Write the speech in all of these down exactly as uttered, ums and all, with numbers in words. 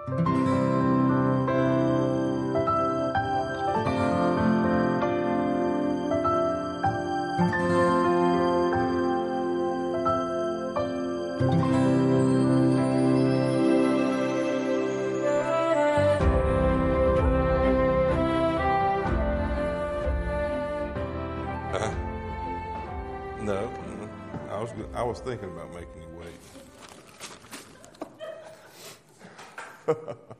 No, I was I was thinking about making you wait.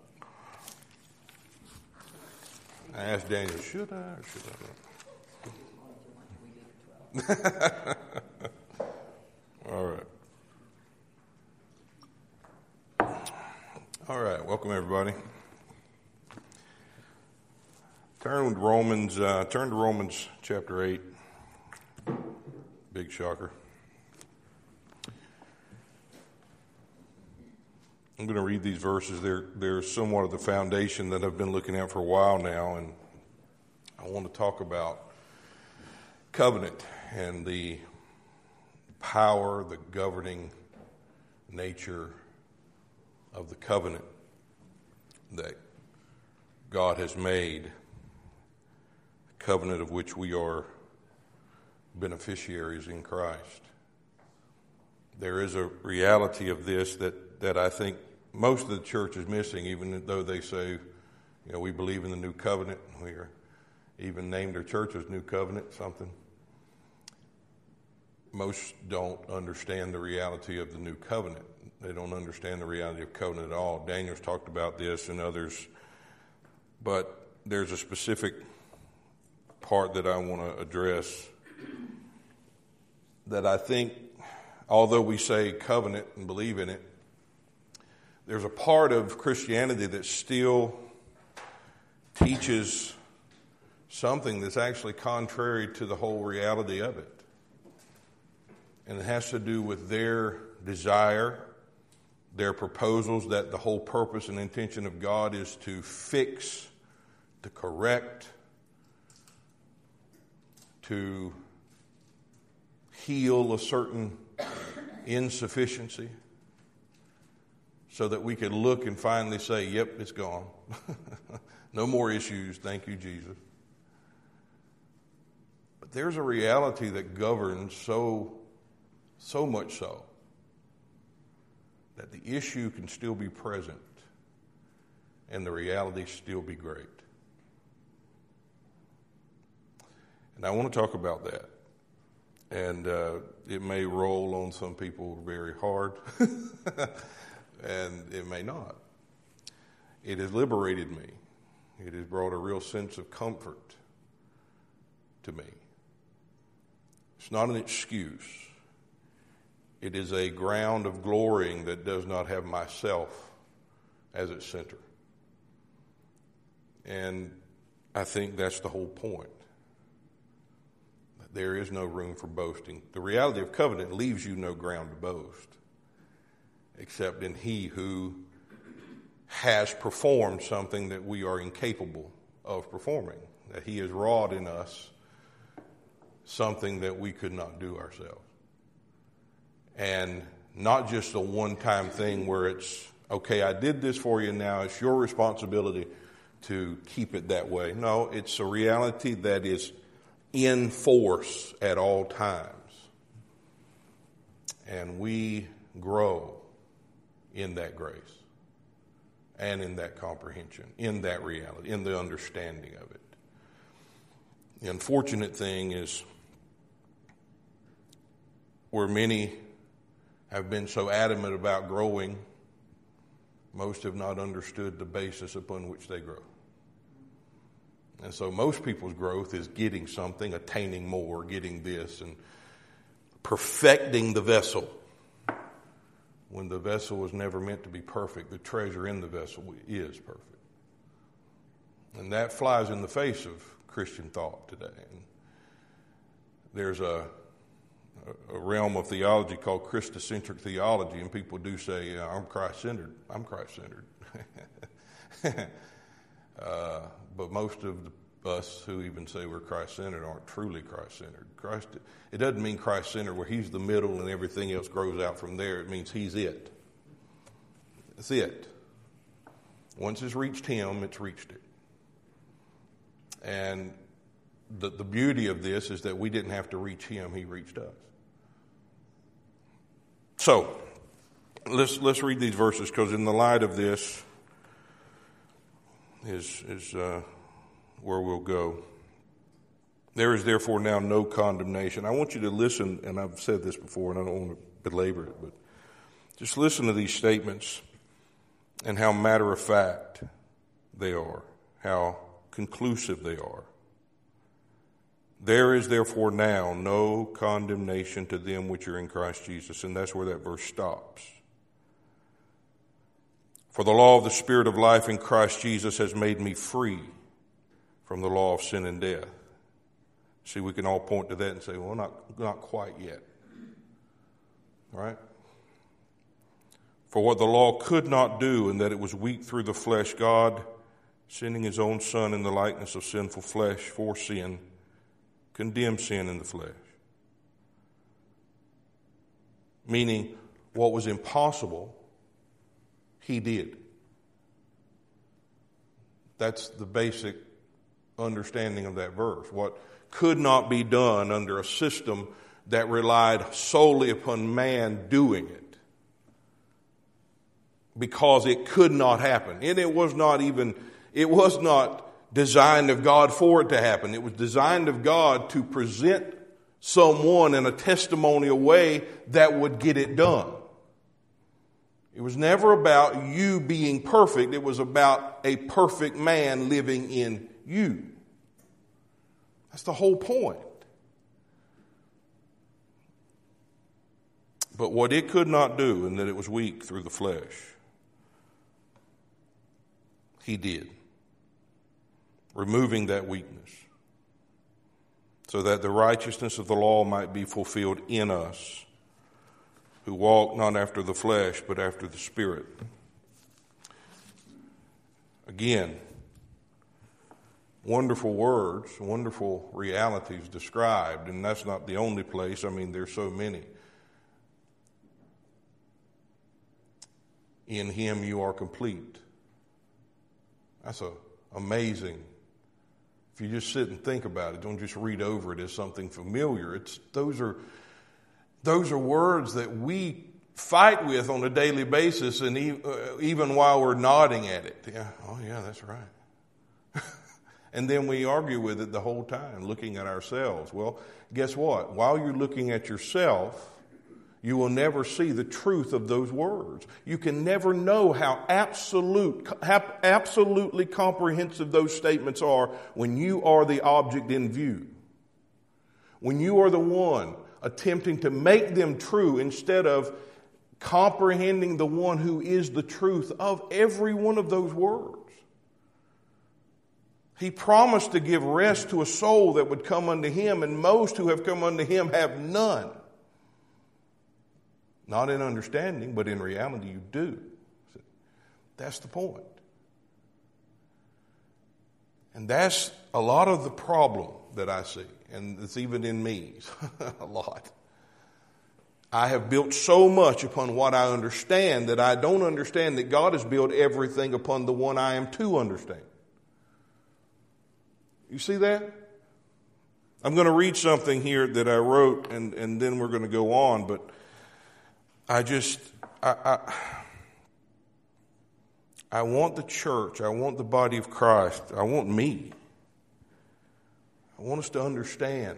I asked Daniel, should I or should I not? All right. All right, welcome everybody. Turn to Romans, uh, turn to Romans chapter eight. Big shocker. I'm going to read these verses. They're, they're somewhat of the foundation that I've been looking at for a while now, and I want to talk about covenant and the power, the governing nature of the covenant that God has made, the covenant of which we are beneficiaries in Christ. There is a reality of this that, that I think most of the church is missing, even though they say, you know, we believe in the new covenant. We are even named our church as New Covenant, something. Most don't understand the reality of the new covenant. They don't understand the reality of covenant at all. Daniel's talked about this and others, but there's a specific part that I want to address that I think, although we say covenant and believe in it, there's a part of Christianity that still teaches something that's actually contrary to the whole reality of it. And it has to do with their desire, their proposals that the whole purpose and intention of God is to fix, to correct, to heal a certain insufficiency so that we could look and finally say, yep, it's gone. No more issues, thank you, Jesus. But there's a reality that governs so, so much so that the issue can still be present and the reality still be great. And I want to talk about that. And uh, it may roll on some people very hard, and it may not. It has liberated me. It has brought a real sense of comfort to me. It's not an excuse. It is a ground of glorying that does not have myself as its center. And I think that's the whole point. There is no room for boasting. The reality of covenant leaves you no ground to boast, except in He who has performed something that we are incapable of performing, that He has wrought in us something that we could not do ourselves. And not just a one-time thing where it's, okay, I did this for you, now it's your responsibility to keep it that way. No, it's a reality that is in force at all times. And we grow in that grace and in that comprehension, in that reality, in the understanding of it. The unfortunate thing is where many have been so adamant about growing, most have not understood the basis upon which they grow. And so most people's growth is getting something, attaining more, getting this, and perfecting the vessel. When the vessel was never meant to be perfect, the treasure in the vessel is perfect. And that flies in the face of Christian thought today. And there's a, a realm of theology called Christocentric theology, and people do say, I'm Christ-centered. I'm Christ-centered. uh, But most of the, us who even say we're Christ-centered aren't truly Christ-centered. Christ, it doesn't mean Christ-centered where He's the middle and everything else grows out from there. It means He's it. It's it. Once it's reached him, it's reached it. And the, the beauty of this is that we didn't have to reach him, he reached us. So, let's let's read these verses, because in the light of this is, is uh, where we'll go. There is therefore now no condemnation. I want you to listen, and I've said this before, and I don't want to belabor it, but just listen to these statements and how matter of fact they are, how conclusive they are. There is therefore now no condemnation to them which are in Christ Jesus. And that's where that verse stops. For the law of the Spirit of life in Christ Jesus has made me free from the law of sin and death. See, we can all point to that and say, well, not, not quite yet. Right? For what the law could not do, in that it was weak through the flesh, God, sending his own Son in the likeness of sinful flesh for sin, condemned sin in the flesh. Meaning, what was impossible, he did. That's the basic understanding of that verse. What could not be done under a system that relied solely upon man doing it, because it could not happen. And it was not even, it was not designed of God for it to happen. It was designed of God to present someone in a testimonial way that would get it done. It was never about you being perfect. It was about a perfect man living in you. That's the whole point. But what it could not do, in that it was weak through the flesh, he did, removing that weakness, so that the righteousness of the law might be fulfilled in us, who walk not after the flesh, but after the Spirit. Again, wonderful words, wonderful realities described, and that's not the only place. I mean, there's so many. In him you are complete. That's a amazing. If you just sit and think about it, don't just read over it as something familiar. It's those are those are words that we fight with on a daily basis, and even while we're nodding at it. Yeah, oh yeah, that's right. And then we argue with it the whole time, looking at ourselves. Well, guess what? While you're looking at yourself, you will never see the truth of those words. You can never know how absolute, how absolutely comprehensive those statements are when you are the object in view. When you are the one attempting to make them true instead of comprehending the one who is the truth of every one of those words. He promised to give rest to a soul that would come unto him, and most who have come unto him have none. Not in understanding, but in reality you do. That's the point. And that's a lot of the problem that I see, and it's even in me, a lot. I have built so much upon what I understand that I don't understand that God has built everything upon the one I am to understand. You see that? I'm going to read something here that I wrote, and, and then we're going to go on, but I just, I, I, I want the church, I want the body of Christ, I want me, I want us to understand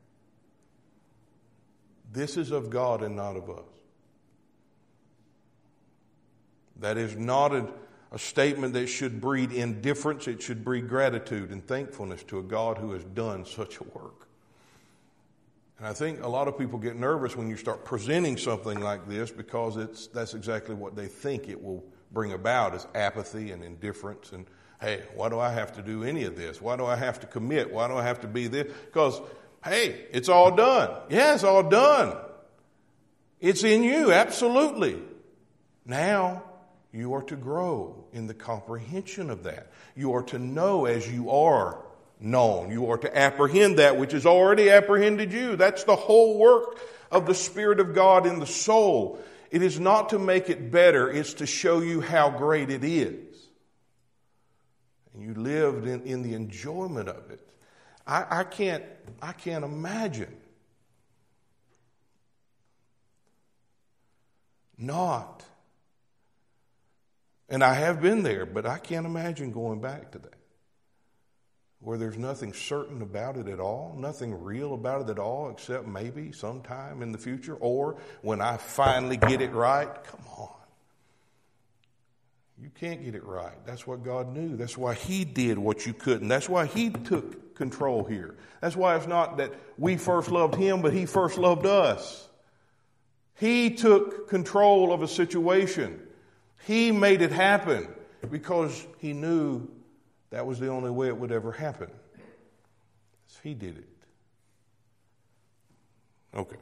this is of God and not of us. That is not a, a statement that should breed indifference, it should breed gratitude and thankfulness to a God who has done such a work. And I think a lot of people get nervous when you start presenting something like this, because it's that's exactly what they think it will bring about, is apathy and indifference. And, hey, why do I have to do any of this? Why do I have to commit? Why do I have to be this? Because, hey, it's all done. Yeah, it's all done. It's in you, absolutely. Now, you are to grow in the comprehension of that. You are to know as you are known. You are to apprehend that which has already apprehended you. That's the whole work of the Spirit of God in the soul. It is not to make it better, it's to show you how great it is. and you lived in, in the enjoyment of it. I, I can't I can't imagine not. And I have been there, but I can't imagine going back to that, where there's nothing certain about it at all, nothing real about it at all, except maybe sometime in the future, or when I finally get it right. Come on. You can't get it right. That's what God knew. That's why He did what you couldn't. That's why He took control here. That's why it's not that we first loved Him, but He first loved us. He took control of a situation. He made it happen because He knew that was the only way it would ever happen. So He did it. Okay.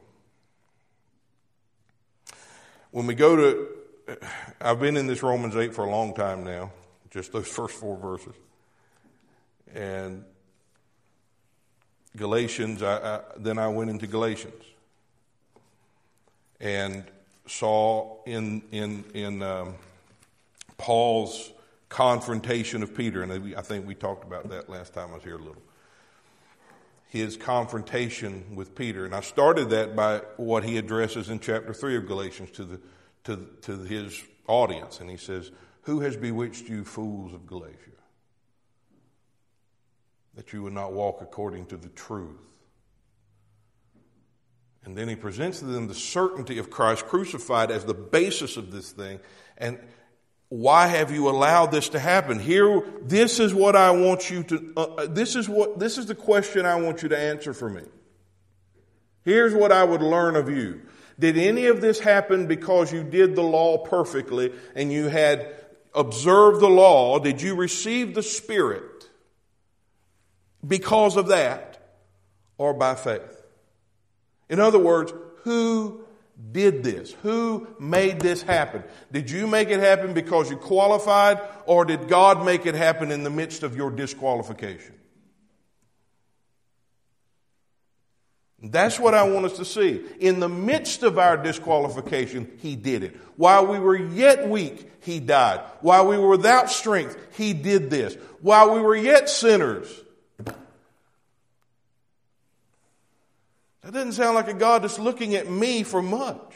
When we go to, I've been in this Romans eight for a long time now, just those first four verses. And Galatians, I, I, then I went into Galatians and saw in in in um, Paul's confrontation of Peter, and I think we talked about that last time I was here a little. His confrontation with Peter, and I started that by what he addresses in chapter three of Galatians to the to to his audience, and he says, "Who has bewitched you, fools of Galatia, that you would not walk according to the truth?" And then he presents to them the certainty of Christ crucified as the basis of this thing. And why have you allowed this to happen? Here, this is what I want you to, uh, this is what, this is the question I want you to answer for me. Here's what I would learn of you. Did any of this happen because you did the law perfectly and you had observed the law? Did you receive the Spirit because of that, or by faith? In other words, who did this? Who made this happen? Did you make it happen because you qualified, or did God make it happen in the midst of your disqualification? That's what I want us to see. In the midst of our disqualification, He did it. While we were yet weak, He died. While we were without strength, He did this. While we were yet sinners. That doesn't sound like a God that's looking at me for much.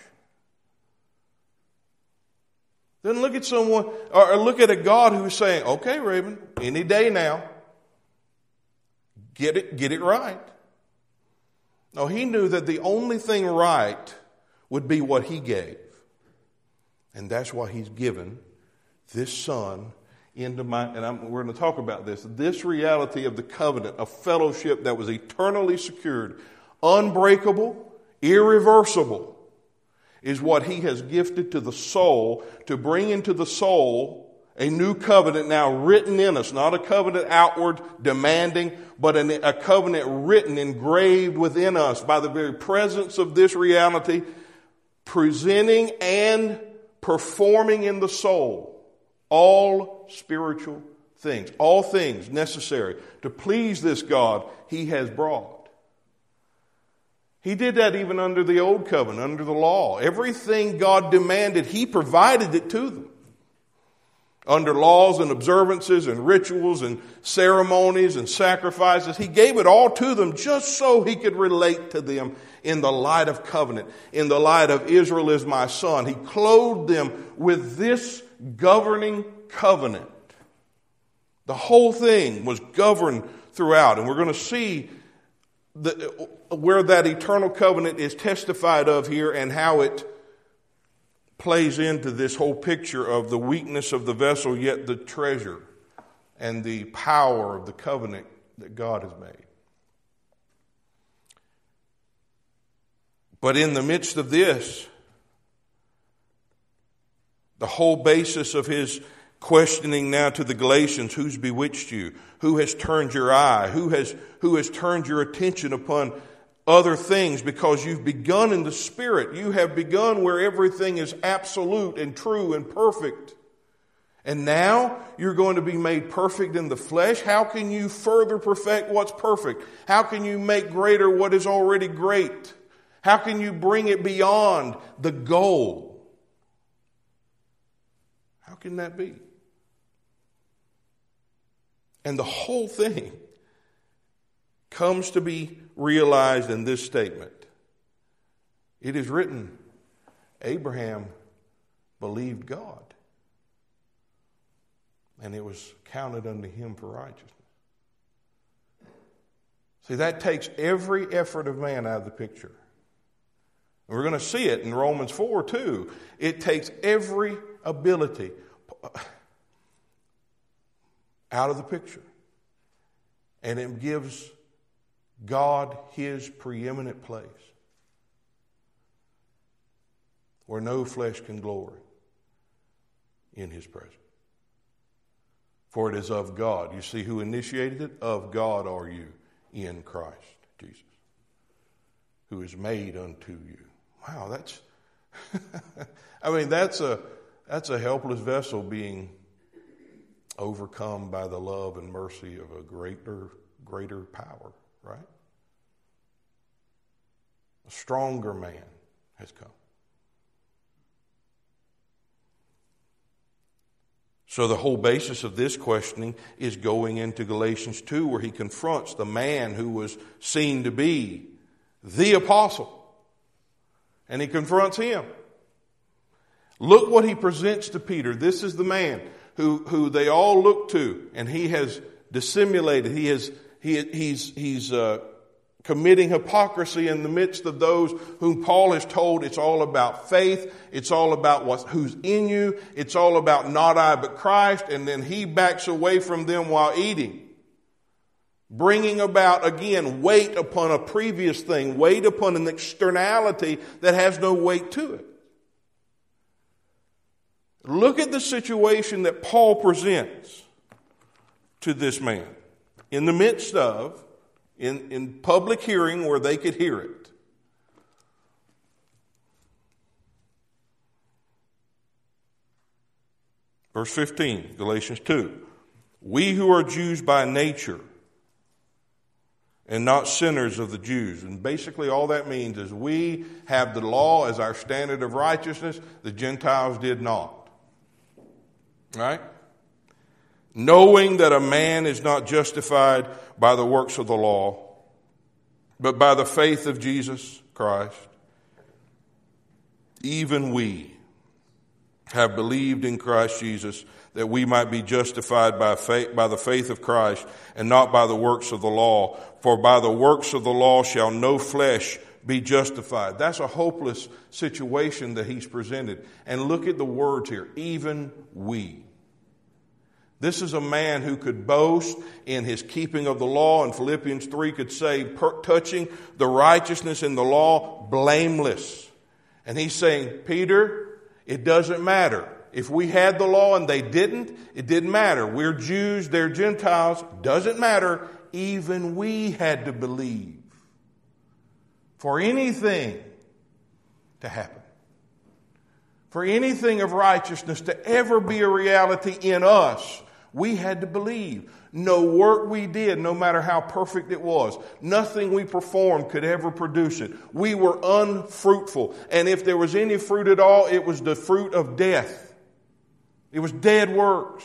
Doesn't look at someone, or look at a God who's saying, "Okay, Raven, any day now, get it, get it right." No, He knew that the only thing right would be what He gave. And that's why He's given this Son into my, and I'm, we're going to talk about this, this reality of the covenant, a fellowship that was eternally secured, unbreakable, irreversible, is what He has gifted to the soul to bring into the soul a new covenant now written in us. Not a covenant outward demanding, but an, a covenant written, engraved within us by the very presence of this reality, presenting and performing in the soul all spiritual things, all things necessary to please this God He has brought. He did that even under the old covenant, under the law. Everything God demanded, He provided it to them. Under laws and observances and rituals and ceremonies and sacrifices, He gave it all to them just so He could relate to them in the light of covenant, in the light of Israel is my son. He clothed them with this governing covenant. The whole thing was governed throughout, and we're going to see the, where that eternal covenant is testified of here and how it plays into this whole picture of the weakness of the vessel, yet the treasure and the power of the covenant that God has made. But in the midst of this, the whole basis of his questioning now to the Galatians, who's bewitched you? Who has turned your eye? Who has, who has turned your attention upon other things? Because you've begun in the Spirit. You have begun where everything is absolute and true and perfect. And now you're going to be made perfect in the flesh. How can you further perfect what's perfect? How can you make greater what is already great? How can you bring it beyond the goal? How can that be? And the whole thing comes to be realized in this statement. It is written, Abraham believed God, and it was counted unto him for righteousness. See, that takes every effort of man out of the picture. And we're going to see it in Romans four too. It takes every ability out of the picture. And it gives God his preeminent place where no flesh can glory in his presence. For it is of God. You see who initiated it? Of God are you in Christ Jesus, who is made unto you. Wow, that's I mean that's a that's a helpless vessel being overcome by the love and mercy of a greater greater power, right? A stronger man has come. So the whole basis of this questioning is going into Galatians two, where he confronts the man who was seen to be the apostle. And he confronts him. Look what he presents to Peter. This is the man who, who they all look to, and he has dissimulated. He has he he's he's uh, committing hypocrisy in the midst of those whom Paul has told it's all about faith. It's all about what, who's in you. It's all about not I but Christ. And then he backs away from them while eating, bringing about, again, weight upon a previous thing, weight upon an externality that has no weight to it. Look at the situation that Paul presents to this man in the midst of, in, in public hearing where they could hear it. Verse fifteen, Galatians two. We who are Jews by nature and not sinners of the Jews. And basically all that means is we have the law as our standard of righteousness. The Gentiles did not. Right? Knowing that a man is not justified by the works of the law, but by the faith of Jesus Christ, even we have believed in Christ Jesus, that we might be justified by faith, by the faith of Christ, and not by the works of the law. For by the works of the law shall no flesh be justified. That's a hopeless situation that he's presented. And look at the words here, even we. This is a man who could boast in his keeping of the law, and Philippians three could say, per, touching the righteousness in the law, blameless. And he's saying, Peter, it doesn't matter. If we had the law and they didn't, it didn't matter. We're Jews, they're Gentiles. Doesn't matter. Even we had to believe for anything to happen. For anything of righteousness to ever be a reality in us, we had to believe. No work we did, no matter how perfect it was, nothing we performed could ever produce it. We were unfruitful. And if there was any fruit at all, it was the fruit of death. It was dead works.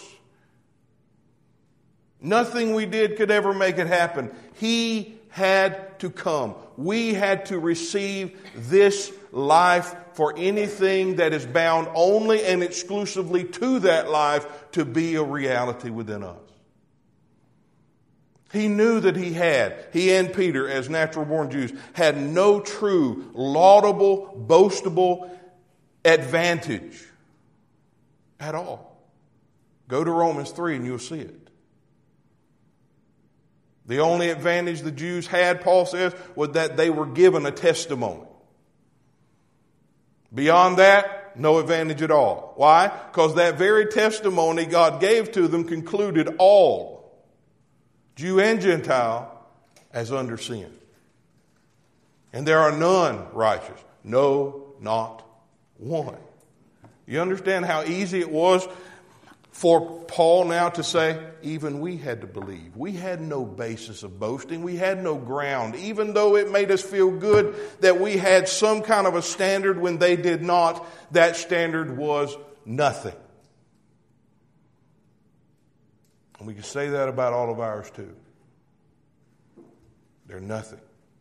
Nothing we did could ever make it happen. He had to come. We had to receive this life for anything that is bound only and exclusively to that life to be a reality within us. He knew that he had, he and Peter as natural born Jews, had no true, laudable, boastable advantage at all. Go to Romans three and you'll see it. The only advantage the Jews had, Paul says, was that they were given a testimony. Beyond that, no advantage at all. Why? Because that very testimony God gave to them concluded all, Jew and Gentile, as under sin. And there are none righteous. No, not one. You understand how easy it was for Paul now to say, even we had to believe. We had no basis of boasting. We had no ground. Even though it made us feel good that we had some kind of a standard when they did not, that standard was nothing. And we can say that about all of ours too. They're nothing.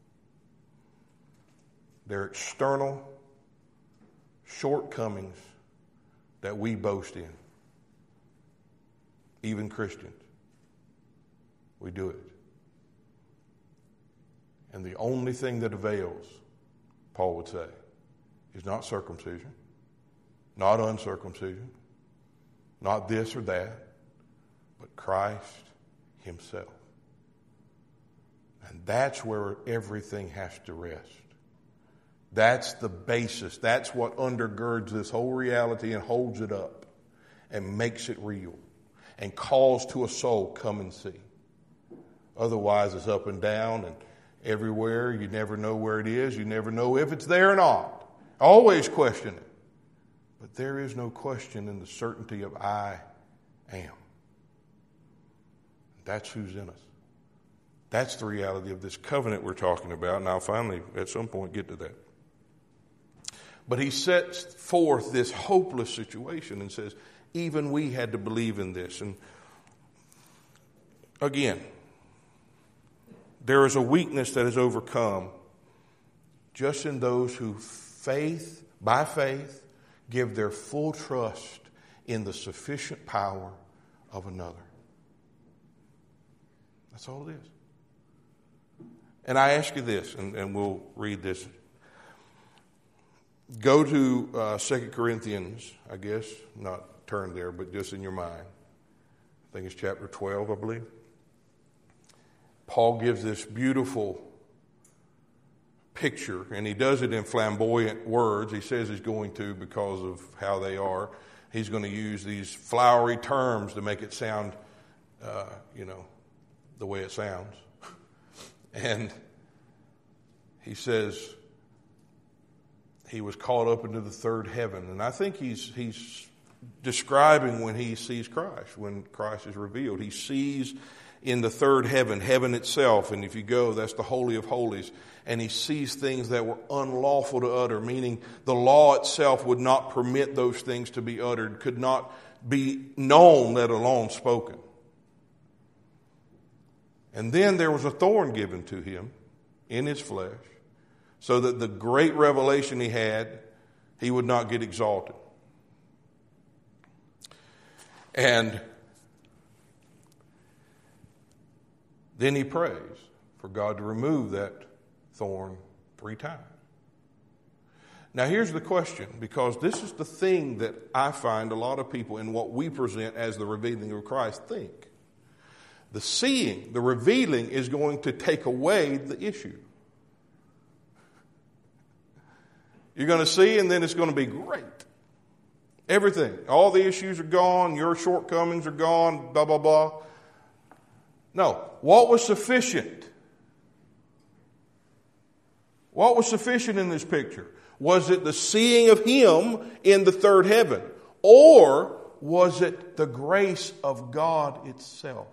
They're external shortcomings that we boast in. Even Christians. We do it. And the only thing that avails, Paul would say, is not circumcision, not uncircumcision, not this or that, but Christ himself. And that's where everything has to rest. That's the basis. That's what undergirds this whole reality and holds it up and makes it real and calls to a soul, come and see. Otherwise, it's up and down and everywhere. You never know where it is. You never know if it's there or not. Always question it. But there is no question in the certainty of I am. That's who's in us. That's the reality of this covenant we're talking about. And I'll finally, at some point, get to that. But he sets forth this hopeless situation and says, even we had to believe in this. And again, there is a weakness that is overcome just in those who faith, by faith, give their full trust in the sufficient power of another. That's all it is. And I ask you this, and, and we'll read this. Go to uh, Second Corinthians, I guess, not turn there, but just in your mind. I think it's chapter twelve, I believe. Paul gives this beautiful picture, and he does it in flamboyant words. He says he's going to because of how they are. He's going to use these flowery terms to make it sound, uh, you know, the way it sounds. And he says he was caught up into the third heaven. And I think he's he's describing when he sees Christ, when Christ is revealed. He sees in the third heaven, heaven itself. And if you go, that's the Holy of Holies. And he sees things that were unlawful to utter, meaning the law itself would not permit those things to be uttered, could not be known, let alone spoken. And then there was a thorn given to him in his flesh, so that the great revelation he had, he would not get exalted. And then he prays for God to remove that thorn three times. Now here's the question, because this is the thing that I find a lot of people in what we present as the revealing of Christ think. The seeing, the revealing is going to take away the issue. You're going to see, and then it's going to be great. Everything. All the issues are gone. Your shortcomings are gone. Blah, blah, blah. No. What was sufficient? What was sufficient in this picture? Was it the seeing of him in the third heaven? Or was it the grace of God itself?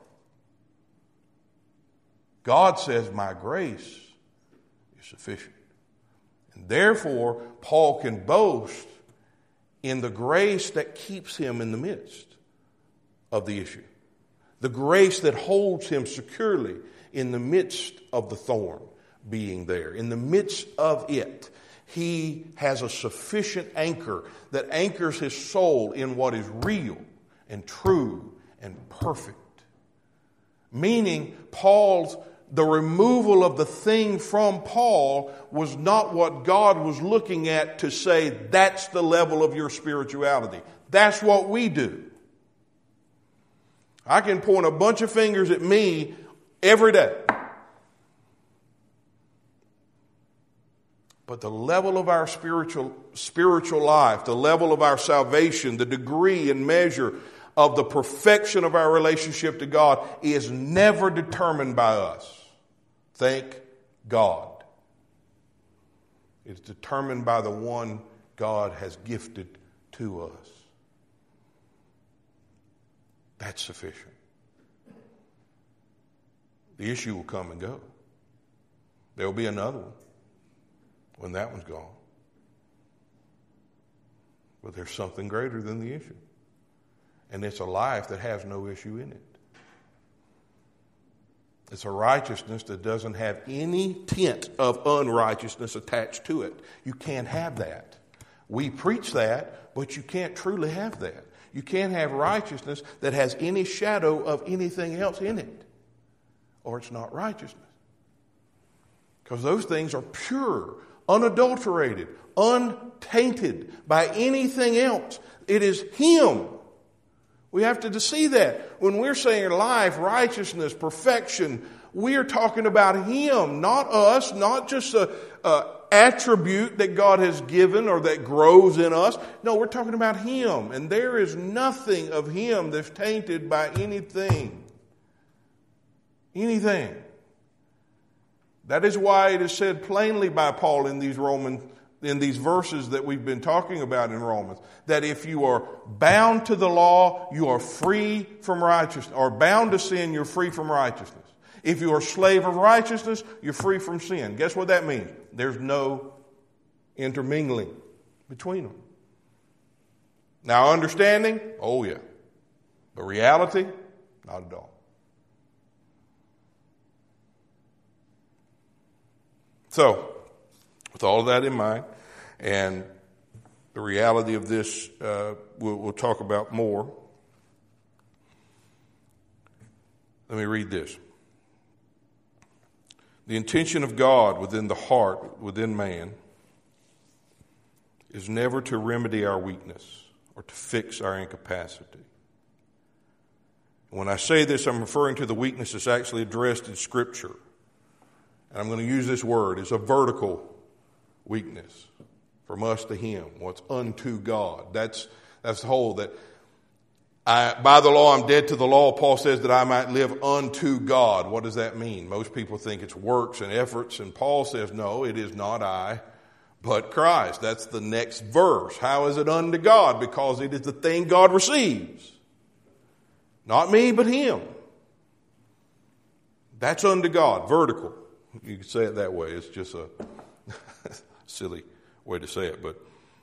God says, my grace is sufficient. And therefore, Paul can boast in the grace that keeps him in the midst of the issue. The grace that holds him securely in the midst of the thorn being there. In the midst of it, he has a sufficient anchor that anchors his soul in what is real and true and perfect. Meaning, Paul's the removal of the thing from Paul was not what God was looking at to say, that's the level of your spirituality. That's what we do. I can point a bunch of fingers at me every day. But the level of our spiritual, spiritual life, the level of our salvation, the degree and measure of the perfection of our relationship to God is never determined by us. Thank God. It's determined by the one God has gifted to us. That's sufficient. The issue will come and go. There will be another one when that one's gone. But there's something greater than the issue. And it's a life that has no issue in it. It's a righteousness that doesn't have any tint of unrighteousness attached to it. You can't have that. We preach that, but you can't truly have that. You can't have righteousness that has any shadow of anything else in it, or it's not righteousness. Because those things are pure, unadulterated, untainted by anything else. It is Him. We have to see that. When we're saying life, righteousness, perfection, we are talking about Him, not us, not just a, a attribute that God has given or that grows in us. No, we're talking about Him. And there is nothing of Him that's tainted by anything. Anything. That is why it is said plainly by Paul in these Roman, in these verses that we've been talking about in Romans, that if you are bound to the law, you are free from righteousness, or bound to sin, you're free from righteousness. If you are a slave of righteousness, you're free from sin. Guess what that means? There's no intermingling between them. Now, understanding? Oh, yeah. But reality? Not at all. So, with all of that in mind, and the reality of this, uh, we'll, we'll talk about more. Let me read this. The intention of God within the heart, within man, is never to remedy our weakness or to fix our incapacity. When I say this, I'm referring to the weakness that's actually addressed in Scripture. And I'm going to use this word. It's a vertical weakness from us to Him. What's unto God. That's that's the whole that I, by the law I'm dead to the law. Paul says that I might live unto God. What does that mean? Most people think it's works and efforts. And Paul says, no, it is not I, but Christ. That's the next verse. How is it unto God? Because it is the thing God receives. Not me, but Him. That's unto God. Vertical. You can say it that way. It's just a silly way to say it, but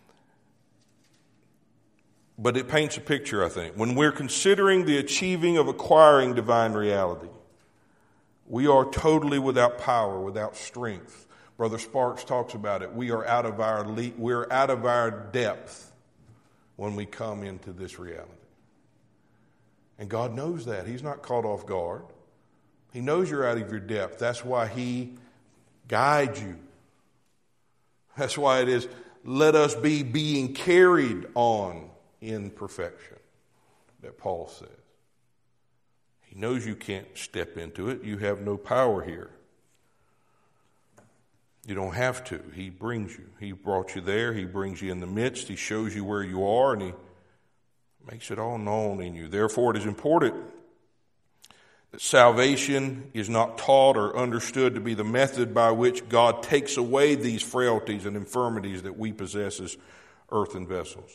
but it paints a picture, I think. When we're considering the achieving of acquiring divine reality, we are totally without power, without strength. Brother Sparks talks about it. We are out of our le- we're out of our depth when we come into this reality. And God knows that. He's not caught off guard. He knows you're out of your depth. That's why He guides you. That's why it is, let us be being carried on in perfection, that Paul says. He knows you can't step into it. You have no power here. You don't have to. He brings you. He brought you there. He brings you in the midst. He shows you where you are, and He makes it all known in you. Therefore, it is important that salvation is not taught or understood to be the method by which God takes away these frailties and infirmities that we possess as earthen vessels.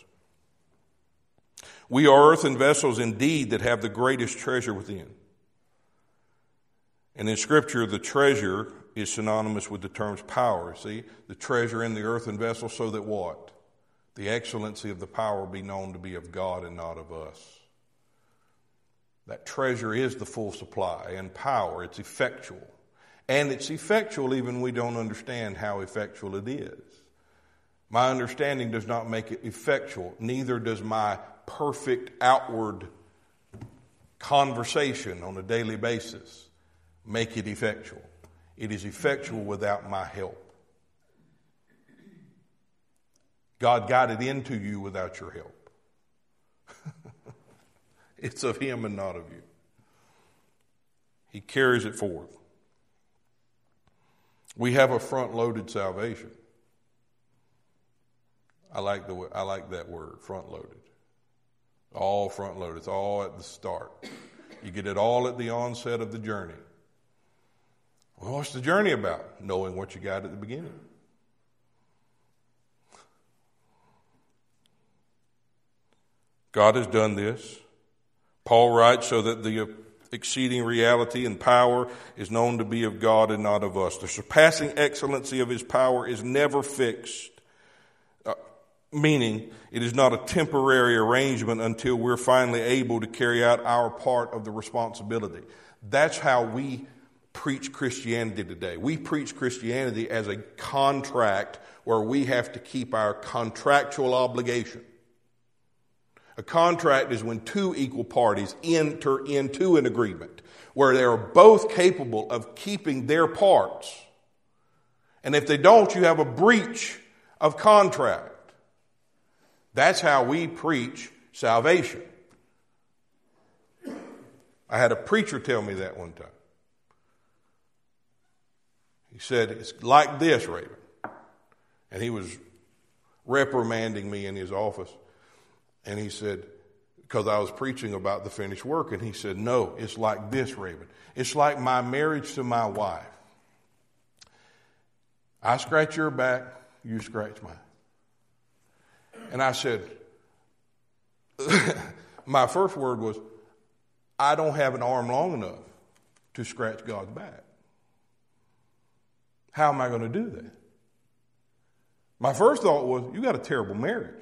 We are earthen vessels indeed that have the greatest treasure within. And in Scripture, the treasure is synonymous with the terms power. See, the treasure in the earthen vessel so that what? The excellency of the power be known to be of God and not of us. That treasure is the full supply and power. It's effectual. And it's effectual even we don't understand how effectual it is. My understanding does not make it effectual. Neither does my perfect outward conversation on a daily basis make it effectual. It is effectual without my help. God got it into you without your help. It's of Him and not of you. He carries it forth. We have a front-loaded salvation. I like the I like that word, front-loaded. All front-loaded. It's all at the start. You get it all at the onset of the journey. Well, what's the journey about? Knowing what you got at the beginning. God has done this. Paul writes, so that the exceeding reality and power is known to be of God and not of us. The surpassing excellency of His power is never fixed, uh, meaning it is not a temporary arrangement until we're finally able to carry out our part of the responsibility. That's how we preach Christianity today. We preach Christianity as a contract where we have to keep our contractual obligation. A contract is when two equal parties enter into an agreement where they are both capable of keeping their parts. And if they don't, you have a breach of contract. That's how we preach salvation. I had a preacher tell me that one time. He said, it's like this, Raven. And he was reprimanding me in his office. And he said, because I was preaching about the finished work, and he said, no, it's like this, Raven. It's like my marriage to my wife. I scratch your back, you scratch mine. And I said, my first word was, I don't have an arm long enough to scratch God's back. How am I going to do that? My first thought was, you got a terrible marriage.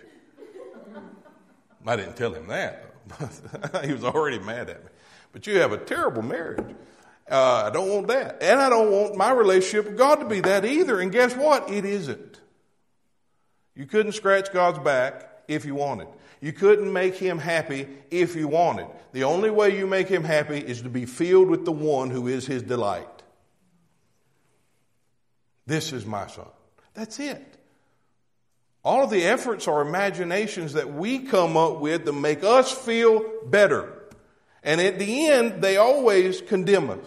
I didn't tell him that. He was already mad at me. But you have a terrible marriage. Uh, I don't want that. And I don't want my relationship with God to be that either. And guess what? It isn't. You couldn't scratch God's back if you wanted. You couldn't make him happy if you wanted. The only way you make him happy is to be filled with the one who is his delight. This is my son. That's it. All of the efforts are imaginations that we come up with to make us feel better. And at the end, they always condemn us.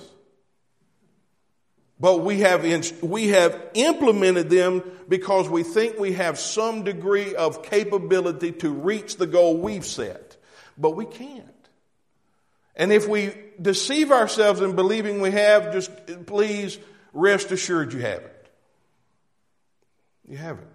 But we have, we have implemented them because we think we have some degree of capability to reach the goal we've set. But we can't. And if we deceive ourselves in believing we have, just please rest assured you haven't. You haven't.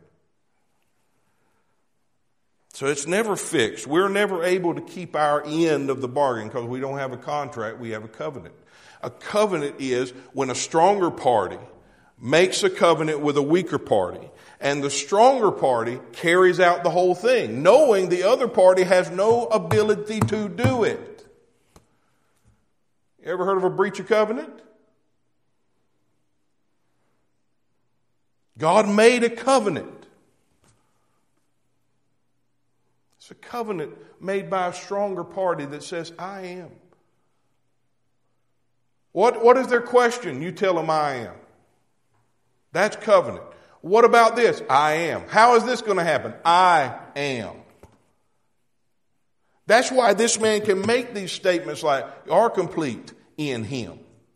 So it's never fixed. We're never able to keep our end of the bargain because we don't have a contract, we have a covenant. A covenant is when a stronger party makes a covenant with a weaker party, and the stronger party carries out the whole thing, knowing the other party has no ability to do it. You ever heard of a breach of covenant? God made a covenant. It's a covenant made by a stronger party that says, I am. What, what is their question? You tell them I am. That's covenant. What about this? I am. How is this going to happen? I am. That's why this man can make these statements like, are complete in him.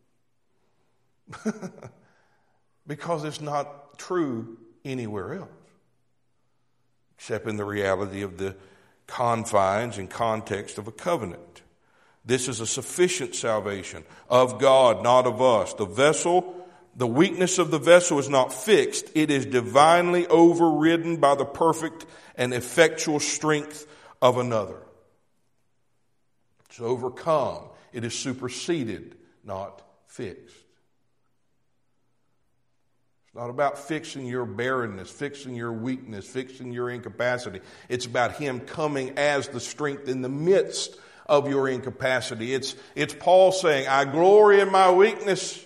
Because it's not true anywhere else. Except in the reality of the confines and context of a covenant. This is a sufficient salvation of God, not of us. The vessel, the weakness of the vessel is not fixed. It is divinely overridden by the perfect and effectual strength of another. It's overcome. It is superseded, not fixed. Not about fixing your barrenness, fixing your weakness, fixing your incapacity. It's about him coming as the strength in the midst of your incapacity. It's, it's Paul saying, I glory in my weakness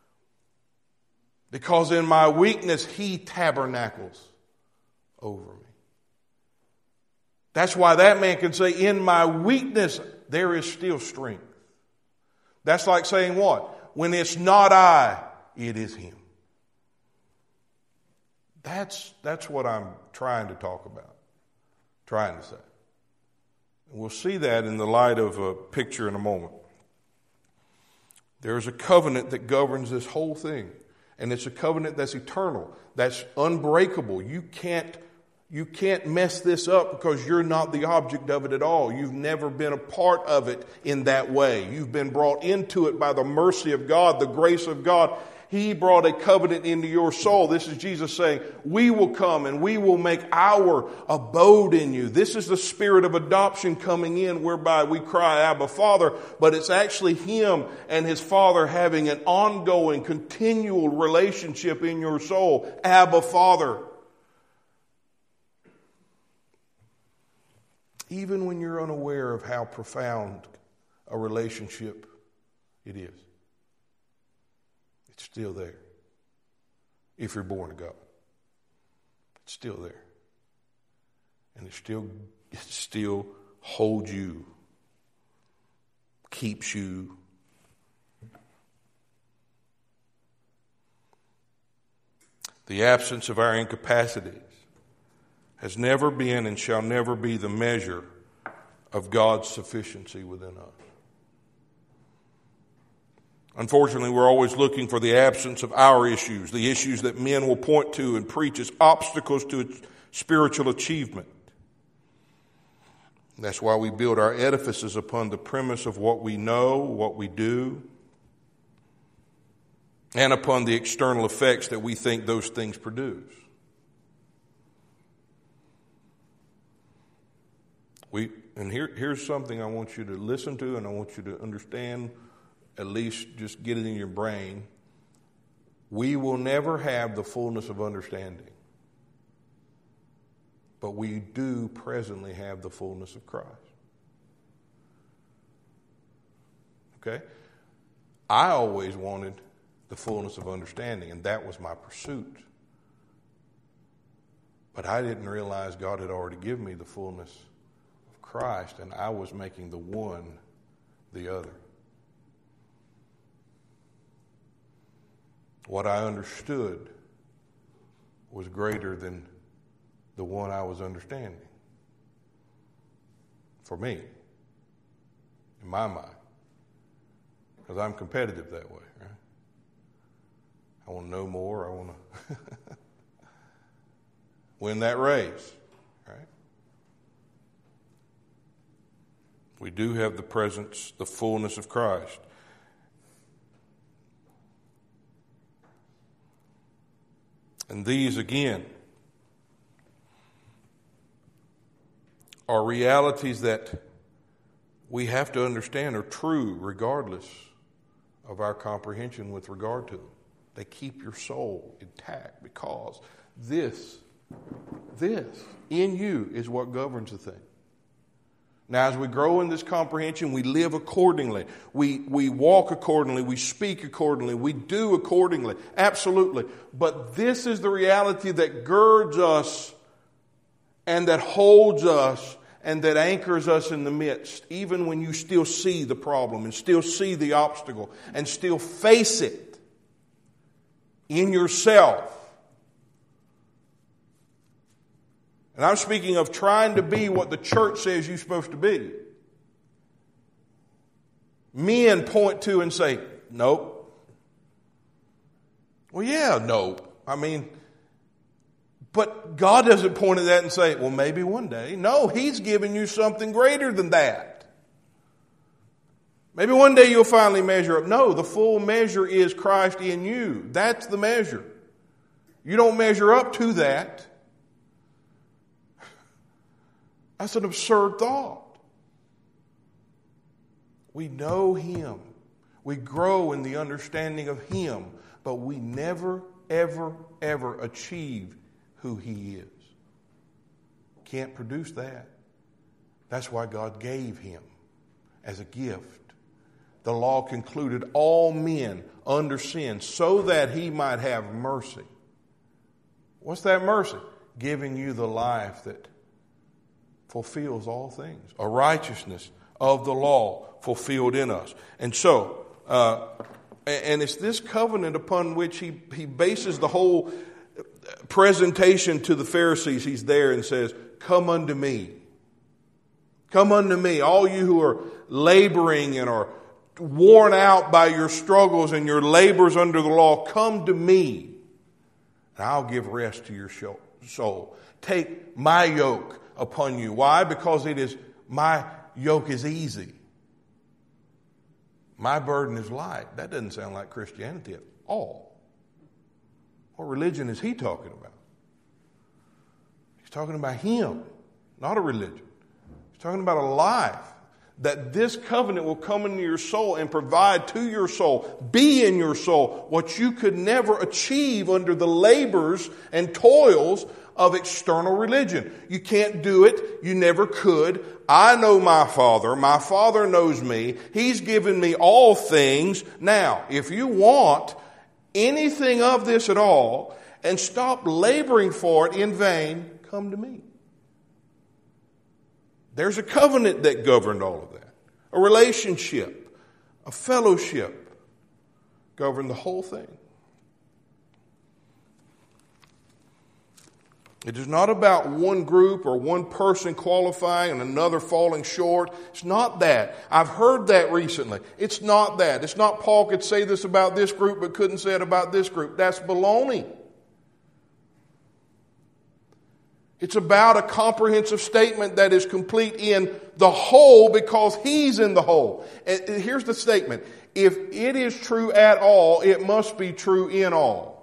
because in my weakness he tabernacles over me. That's why that man can say, in my weakness there is still strength. That's like saying what? When it's not I, it is him. That's, that's what I'm trying to talk about, trying to say. We'll see that in the light of a picture in a moment. There's a covenant that governs this whole thing, and it's a covenant that's eternal, that's unbreakable. You can't, you can't mess this up because you're not the object of it at all. You've never been a part of it in that way. You've been brought into it by the mercy of God, the grace of God. He brought a covenant into your soul. This is Jesus saying, we will come and we will make our abode in you. This is the spirit of adoption coming in whereby we cry, Abba, Father. But it's actually him and his Father having an ongoing, continual relationship in your soul. Abba, Father. Even when you're unaware of how profound a relationship it is. It's still there. If you're born of God. It's still there. And it still, it still holds you, keeps you. The absence of our incapacities has never been and shall never be the measure of God's sufficiency within us. Unfortunately, we're always looking for the absence of our issues, the issues that men will point to and preach as obstacles to spiritual achievement. That's why we build our edifices upon the premise of what we know, what we do, and upon the external effects that we think those things produce. We, and here, here's something I want you to listen to and I want you to understand, at least just get it in your brain. We will never have the fullness of understanding, but we do presently have the fullness of Christ. Okay? I always wanted the fullness of understanding, and that was my pursuit. But I didn't realize God had already given me the fullness of Christ, and I was making the one the other. What I understood was greater than the one I was understanding. For me, in my mind. Because I'm competitive that way, right? I want to know more. I want to win that race, right? We do have the presence, the fullness of Christ. And these, again, are realities that we have to understand are true regardless of our comprehension with regard to them. They keep your soul intact because this, this in you is what governs the thing. Now, as we grow in this comprehension, we live accordingly. We, we walk accordingly. We speak accordingly. We do accordingly. Absolutely. But this is the reality that girds us and that holds us and that anchors us in the midst, even when you still see the problem and still see the obstacle and still face it in yourself. And I'm speaking of trying to be what the church says you're supposed to be. Men point to and say, nope. Well, yeah, nope. I mean, but God doesn't point at that and say, well, maybe one day. No, He's giving you something greater than that. Maybe one day you'll finally measure up. No, the full measure is Christ in you. That's the measure. You don't measure up to that. That's an absurd thought. We know Him. We grow in the understanding of Him, but we never, ever, ever achieve who He is. Can't produce that. That's why God gave Him as a gift. The law concluded all men under sin so that He might have mercy. What's that mercy? Giving you the life that fulfills all things. A righteousness of the law fulfilled in us. And so, uh, and it's this covenant upon which he, he bases the whole presentation to the Pharisees. He's there and says, come unto me. Come unto me, all you who are laboring and are worn out by your struggles and your labors under the law. Come to me, and I'll give rest to your soul. Take my yoke upon you. Why? Because it is my yoke is easy. My burden is light. That doesn't sound like Christianity at all. What religion is he talking about? He's talking about Him, not a religion. He's talking about a life. That this covenant will come into your soul and provide to your soul, be in your soul, what you could never achieve under the labors and toils of external religion. You can't do it. You never could. I know my Father. My Father knows me. He's given me all things. Now, if you want anything of this at all and stop laboring for it in vain, come to me. There's a covenant that governed all of that. A relationship, a fellowship governed the whole thing. It is not about one group or one person qualifying and another falling short. It's not that. I've heard that recently. It's not that. It's not Paul could say this about this group but couldn't say it about this group. That's baloney. It's about a comprehensive statement that is complete in the whole because he's in the whole. And here's the statement. If it is true at all, it must be true in all.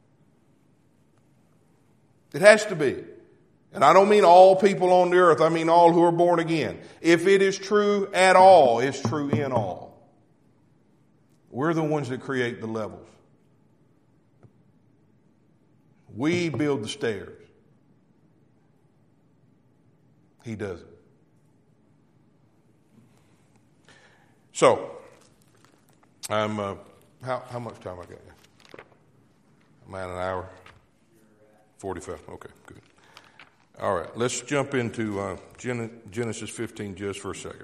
It has to be. And I don't mean all people on the earth. I mean all who are born again. If it is true at all, it's true in all. We're the ones that create the levels. We build the stairs. He doesn't. So, I'm, uh, how, how much time I got now? I'm at an hour. forty-five. Okay, good. All right, let's jump into uh, Genesis fifteen just for a second.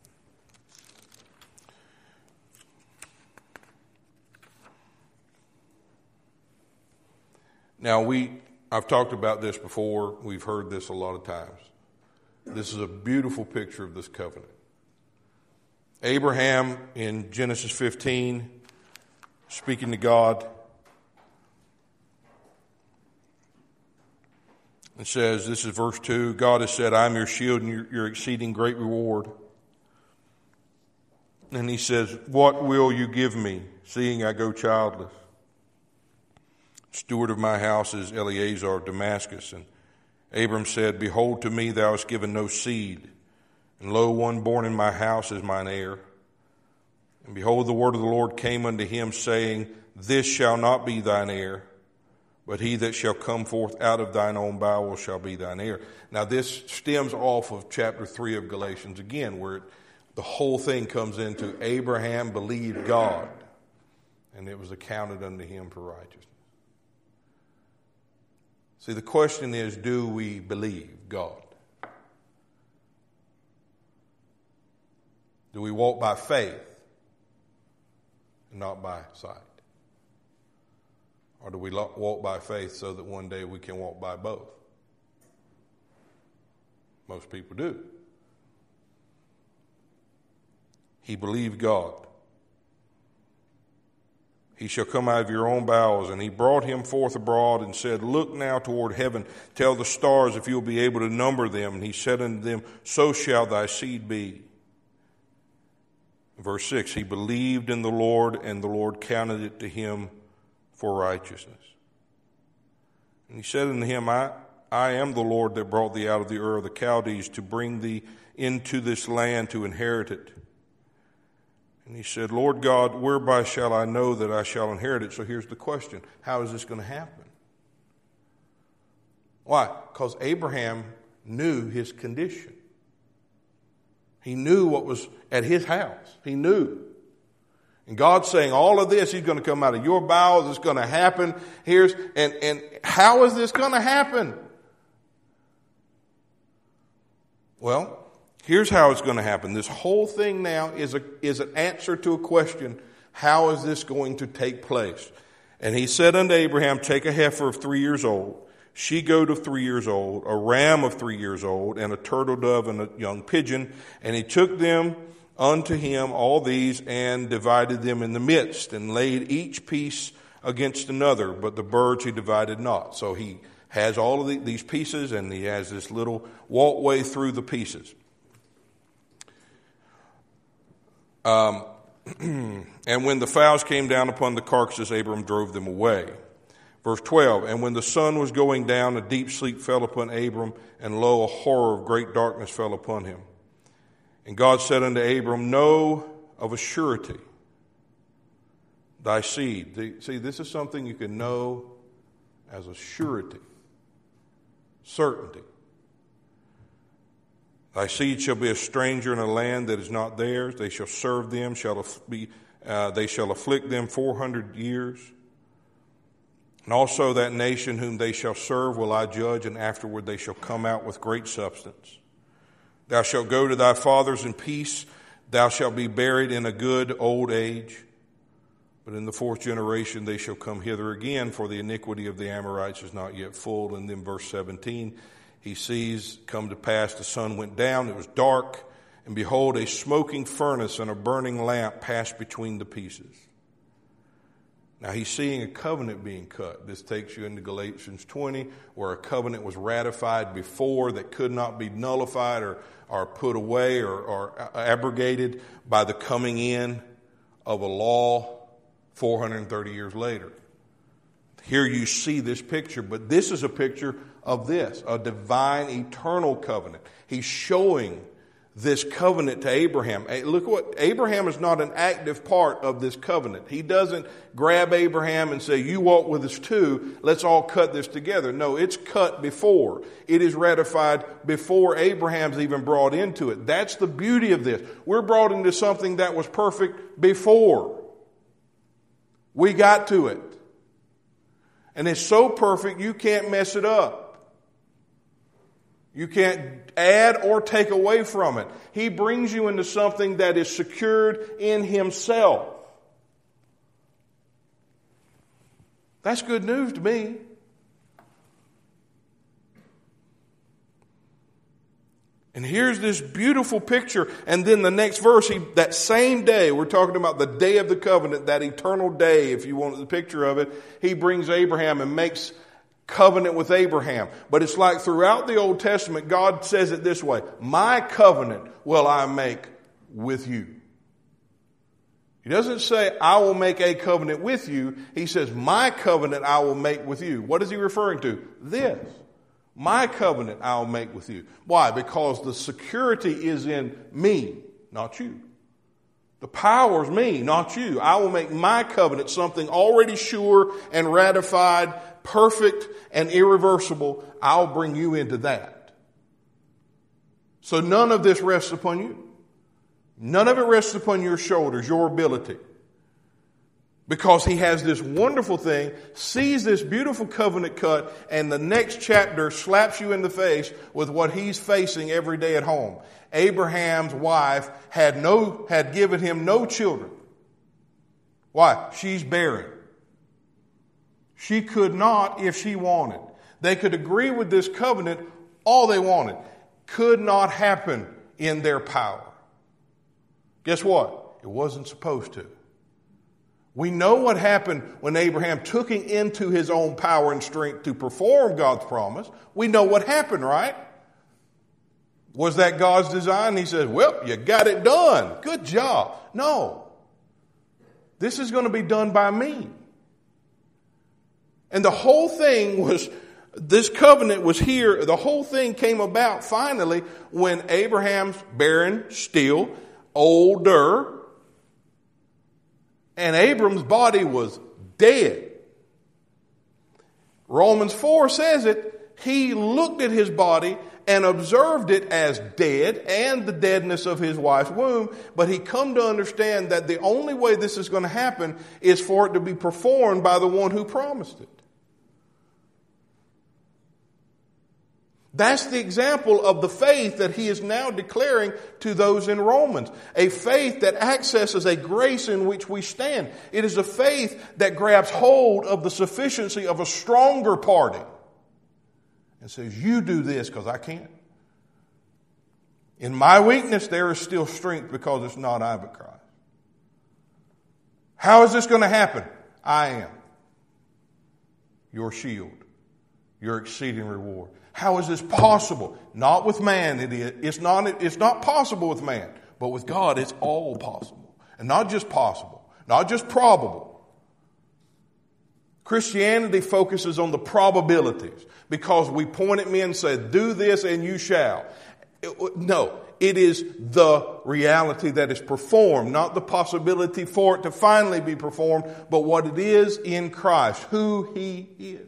Now, we, I've talked about this before. We've heard this a lot of times. This is a beautiful picture of this covenant. Abraham in Genesis fifteen, speaking to God, it says, this is verse two, God has said, I am your shield and your, your exceeding great reward. And he says, what will you give me, seeing I go childless? Steward of my house is Eliezer of Damascus. And Abram said, behold, to me thou hast given no seed, and lo, one born in my house is mine heir. And behold, the word of the Lord came unto him, saying, this shall not be thine heir, but he that shall come forth out of thine own bowels shall be thine heir. Now this stems off of chapter three of Galatians again, where it, the whole thing comes into Abraham believed God, and it was accounted unto him for righteousness. See, the question is, do we believe God? Do we walk by faith and not by sight? Or do we walk by faith so that one day we can walk by both? Most people do. He believed God. He shall come out of your own bowels. And he brought him forth abroad and said, look now toward heaven. Tell the stars if you'll be able to number them. And he said unto them, so shall thy seed be. Verse six, he believed in the Lord, and the Lord counted it to him for righteousness. And he said unto him, I, I am the Lord that brought thee out of the Ur of the Chaldees to bring thee into this land to inherit it. And he said, Lord God, whereby shall I know that I shall inherit it? So here's the question. How is this going to happen? Why? Because Abraham knew his condition. He knew what was at his house. He knew. And God's saying all of this, he's going to come out of your bowels. It's going to happen. Here's, and, and how is this going to happen? Well, here's how it's going to happen. This whole thing now is a, is an answer to a question. How is this going to take place? And he said unto Abraham, take a heifer of three years old, she goat of three years old, a ram of three years old, and a turtle dove and a young pigeon. And he took them unto him all these and divided them in the midst and laid each piece against another, but the birds he divided not. So he has all of the, these pieces, and he has this little walkway through the pieces. Um, and when the fowls came down upon the carcasses, Abram drove them away. Verse twelve, and when the sun was going down, a deep sleep fell upon Abram, and lo, a horror of great darkness fell upon him. And God said unto Abram, know of a surety thy seed. See, this is something you can know as a surety, certainty. Thy seed shall be a stranger in a land that is not theirs. They shall serve them, shall be, uh, they shall afflict them four hundred years. And also that nation whom they shall serve will I judge, and afterward they shall come out with great substance. Thou shalt go to thy fathers in peace. Thou shalt be buried in a good old age. But in the fourth generation they shall come hither again, for the iniquity of the Amorites is not yet full. And then verse seventeen, he sees come to pass the sun went down, it was dark, and behold, a smoking furnace and a burning lamp passed between the pieces. Now he's seeing a covenant being cut. This takes you into Galatians twenty, where a covenant was ratified before that could not be nullified or, or put away or, or abrogated by the coming in of a law four hundred thirty years later. Here you see this picture, but this is a picture of this, a divine eternal covenant. He's showing this covenant to Abraham. Look what, Abraham is not an active part of this covenant. He doesn't grab Abraham and say, you walk with us too, let's all cut this together. No, it's cut before. It is ratified before Abraham's even brought into it. That's the beauty of this. We're brought into something that was perfect before we got to it. And it's so perfect you can't mess it up. You can't add or take away from it. He brings you into something that is secured in Himself. That's good news to me. And here's this beautiful picture. And then the next verse, he, that same day, we're talking about the day of the covenant, that eternal day, if you want the picture of it, he brings Abraham and makes covenant with Abraham. But it's like throughout the Old Testament, God says it this way, my covenant will I make with you. He doesn't say, I will make a covenant with you. He says, my covenant I will make with you. What is he referring to? This. My covenant I will make with you. Why? Because the security is in me, not you. The power is me, not you. I will make my covenant something already sure and ratified, perfect and irreversible. I'll bring you into that. So none of this rests upon you. None of it rests upon your shoulders, your ability. Because he has this wonderful thing, sees this beautiful covenant cut, and the next chapter slaps you in the face with what he's facing every day at home. Abraham's wife had no, had given him no children. Why? She's barren. She could not if she wanted. They could agree with this covenant all they wanted. Could not happen in their power. Guess what? It wasn't supposed to. We know what happened when Abraham took him into his own power and strength to perform God's promise. We know what happened, right? Was that God's design? He says, well, you got it done. Good job. No. This is going to be done by me. And the whole thing was, this covenant was here. The whole thing came about finally when Abraham's barren, still, older, and Abram's body was dead. Romans four says it. He looked at his body and observed it as dead and the deadness of his wife's womb. But he come to understand that the only way this is going to happen is for it to be performed by the one who promised it. That's the example of the faith that he is now declaring to those in Romans. A faith that accesses a grace in which we stand. It is a faith that grabs hold of the sufficiency of a stronger party and says, you do this because I can't. In my weakness, there is still strength because it's not I but Christ. How is this going to happen? I am your shield, your exceeding reward. How is this possible? Not with man. It is. It's not, it's not possible with man. But with God, it's all possible. And not just possible. Not just probable. Christianity focuses on the probabilities. Because we point at men and say, do this and you shall. It, no. It is the reality that is performed. Not the possibility for it to finally be performed. But what it is in Christ. Who He is.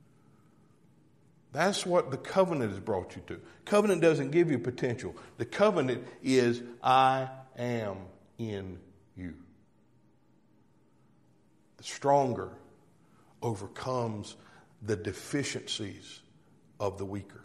That's what the covenant has brought you to. Covenant doesn't give you potential. The covenant is, I am in you. The stronger, overcomes the deficiencies of the weaker.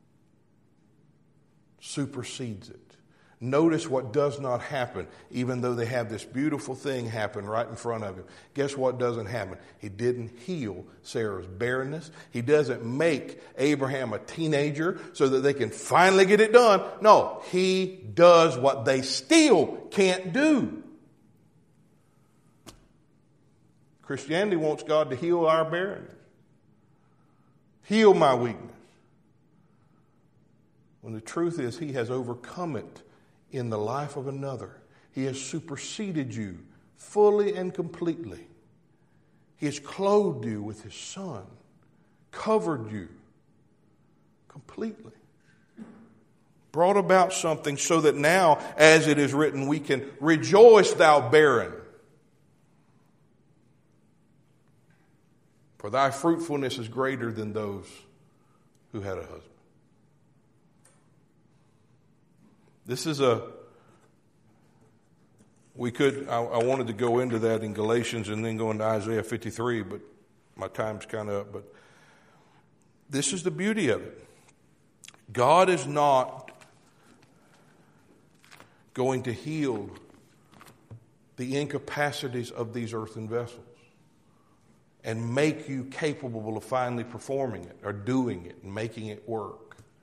Supersedes it. Notice what does not happen, even though they have this beautiful thing happen right in front of him. Guess what doesn't happen? He didn't heal Sarah's barrenness. He doesn't make Abraham a teenager so that they can finally get it done. No, he does what they still can't do. Christianity wants God to heal our barrenness. Heal my weakness. When the truth is, he has overcome it in the life of another. He has superseded you fully and completely. He has clothed you with his Son, covered you completely, brought about something so that now, as it is written, we can rejoice, thou barren, for thy fruitfulness is greater than those who had a husband. This is a, we could, I, I wanted to go into that in Galatians and then go into Isaiah fifty-three, but my time's kind of up. But this is the beauty of it. God is not going to heal the incapacities of these earthen vessels and make you capable of finally performing it or doing it and making it work.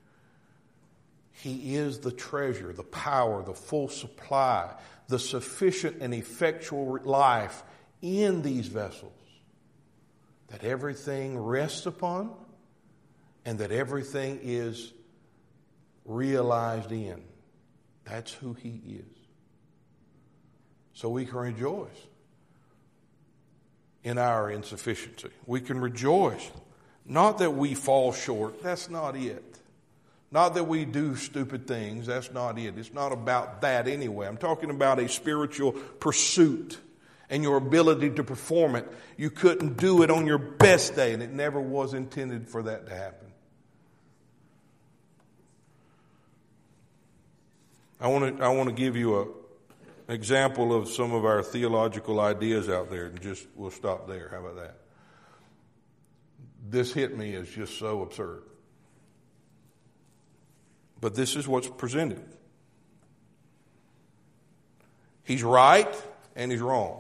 He is the treasure, the power, the full supply, the sufficient and effectual life in these vessels that everything rests upon and that everything is realized in. That's who he is. So we can rejoice in our insufficiency. We can rejoice. Not that we fall short. That's not it. Not that we do stupid things. That's not it. It's not about that anyway. I'm talking about a spiritual pursuit and your ability to perform it. You couldn't do it on your best day, and it never was intended for that to happen. I want to I want to give you a, an example of some of our theological ideas out there, and just we'll stop there. How about that? This hit me as just so absurd. But this is what's presented. He's right and he's wrong.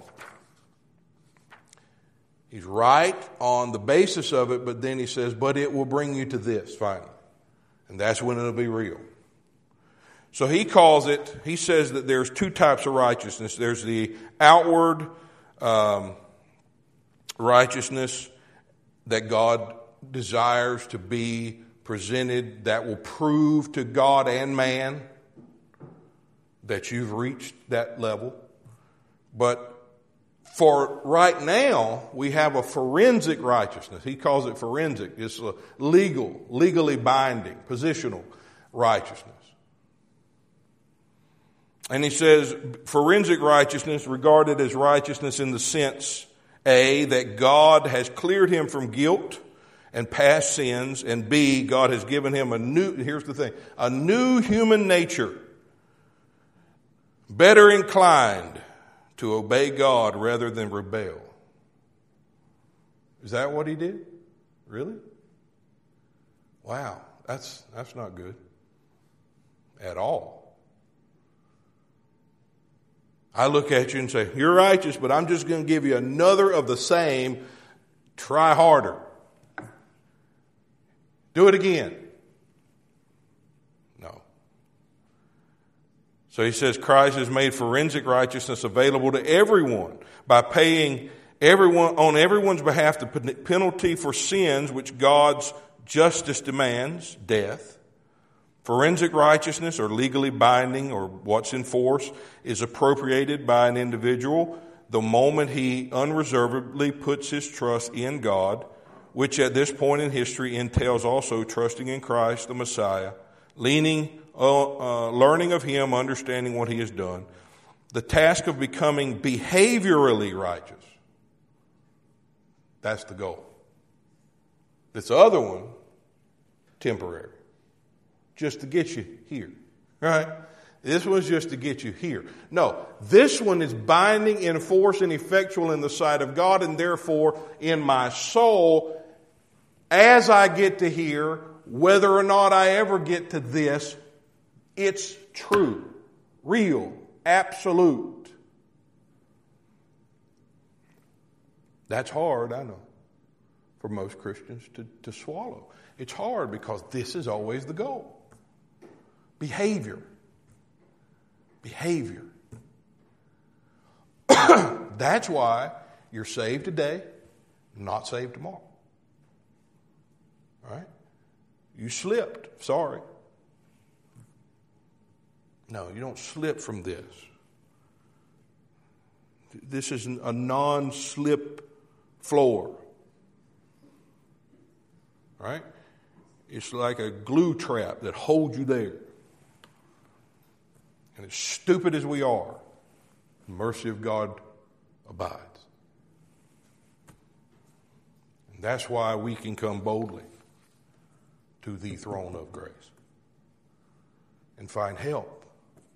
He's right on the basis of it, but then he says, but it will bring you to this finally. And that's when it'll be real. So he calls it, he says that there's two types of righteousness. There's the outward um, righteousness that God desires to be presented, that will prove to God and man that you've reached that level. But for right now, we have a forensic righteousness. He calls it forensic. It's a legal, legally binding, positional righteousness. And he says forensic righteousness regarded as righteousness in the sense, A, that God has cleared him from guilt and past sins, and B, God has given him a new, here's the thing, a new human nature, better inclined to obey God rather than rebel. Is that what he did? Really? Wow, that's that's not good at all. I look at you and say, you're righteous, but I'm just going to give you another of the same. Try harder. Do it again. No. So he says Christ has made forensic righteousness available to everyone by paying everyone on everyone's behalf the penalty for sins which God's justice demands, death. Forensic righteousness, or legally binding, or what's in force, is appropriated by an individual the moment he unreservedly puts his trust in God, which at this point in history entails also trusting in Christ, the Messiah, leaning, uh, uh, learning of him, understanding what he has done. The task of becoming behaviorally righteous. That's the goal. This other one, temporary. Just to get you here, right? This one's just to get you here. No, this one is binding, in force, and effectual in the sight of God, and therefore in my soul, as I get to here, whether or not I ever get to this, it's true, real, absolute. That's hard, I know, for most Christians to, to swallow. It's hard because this is always the goal. Behavior. Behavior. That's why you're saved today, not saved tomorrow. All right? You slipped. Sorry. No, you don't slip from this. This is a non-slip floor. All right? It's like a glue trap that holds you there. And as stupid as we are, the mercy of God abides. And that's why we can come boldly to the throne of grace and find help.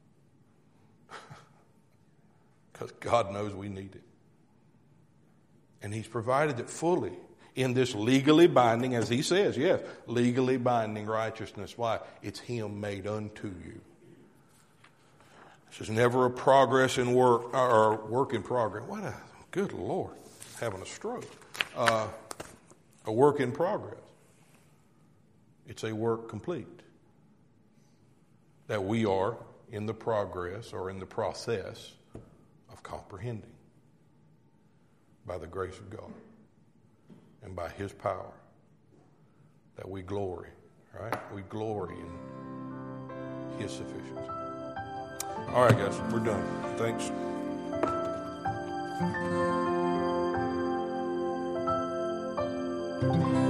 Because God knows we need it. And He's provided it fully in this legally binding, as He says, yes, legally binding righteousness. Why? It's Him made unto you. This is never a progress in work, or work in progress. What a, good Lord, having a stroke. Uh, a work in progress. It's a work complete. That we are in the progress or in the process of comprehending by the grace of God and by His power that we glory, right? We glory in His sufficiency. All right, guys, we're done. Thanks. Thank you.